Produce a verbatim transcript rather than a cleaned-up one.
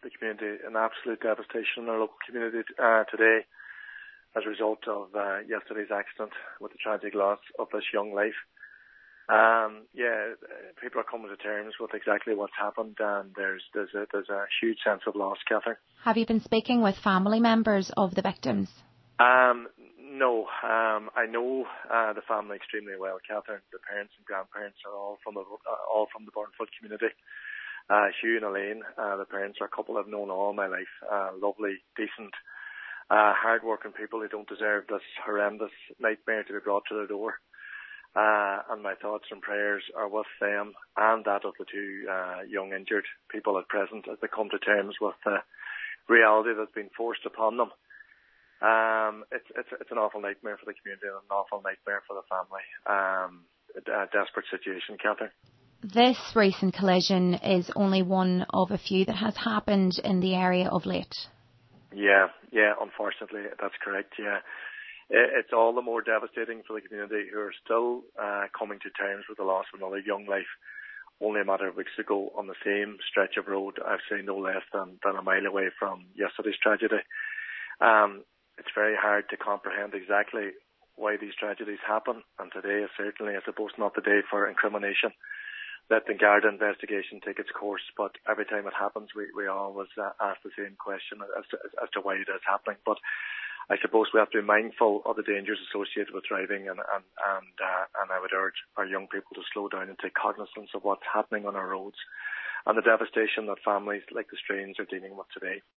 the community, an absolute devastation in our local community uh, today as a result of uh, yesterday's accident with the tragic loss of this young life. Um, yeah, people are coming to terms with exactly what's happened, and there's there's a, there's a huge sense of loss, Catherine. Have you been speaking with family members of the victims? Um, no, um, I know uh, the family extremely well, Catherine. The parents and grandparents are all from the uh, all from the Burnfoot community. Uh, Hugh and Elaine, uh, the parents are a couple I've known all my life. Uh, lovely, decent, uh, hard-working people who don't deserve this horrendous nightmare to be brought to their door. Uh, and my thoughts and prayers are with them and that of the two uh, young injured people at present as they come to terms with the reality that's been forced upon them. Um, it's it's it's an awful nightmare for the community and an awful nightmare for the family. Um, a desperate situation, Catherine. This recent collision is only one of a few that has happened in the area of late. Yeah, yeah, unfortunately, that's correct, yeah. It's all the more devastating for the community who are still uh, coming to terms with the loss of another young life only a matter of weeks ago on the same stretch of road, I'd say no less than, than a mile away from yesterday's tragedy. Um, it's very hard to comprehend exactly why these tragedies happen, and today is certainly, I suppose, not the day for incrimination. Let the Garda investigation take its course, but every time it happens, we, we always uh, ask the same question as to, as to why it is happening. But I suppose we have to be mindful of the dangers associated with driving, and and and, uh, and I would urge our young people to slow down and take cognizance of what's happening on our roads and the devastation that families like the Strains are dealing with today.